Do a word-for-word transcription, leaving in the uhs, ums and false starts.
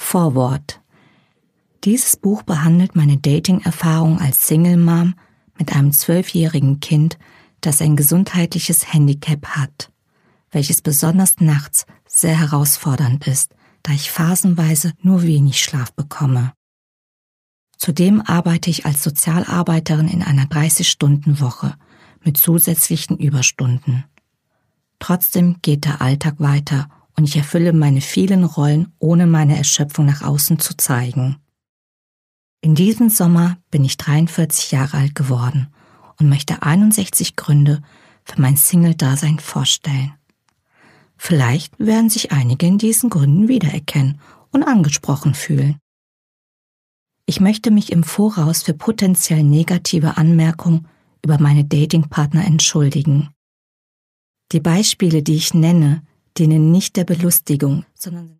Vorwort. Dieses Buch behandelt meine Dating-Erfahrung als Single-Mom mit einem zwölfjährigen Kind, das ein gesundheitliches Handicap hat, welches besonders nachts sehr herausfordernd ist, da ich phasenweise nur wenig Schlaf bekomme. Zudem arbeite ich als Sozialarbeiterin in einer dreißig-Stunden-Woche mit zusätzlichen Überstunden. Trotzdem geht der Alltag weiter und ich erfülle meine vielen Rollen, ohne meine Erschöpfung nach außen zu zeigen. In diesem Sommer bin ich dreiundvierzig Jahre alt geworden und möchte einundsechzig Gründe für mein Single-Dasein vorstellen. Vielleicht werden sich einige in diesen Gründen wiedererkennen und angesprochen fühlen. Ich möchte mich im Voraus für potenziell negative Anmerkungen über meine Datingpartner entschuldigen. Die Beispiele, die ich nenne, dienen nicht der Belustigung, sondern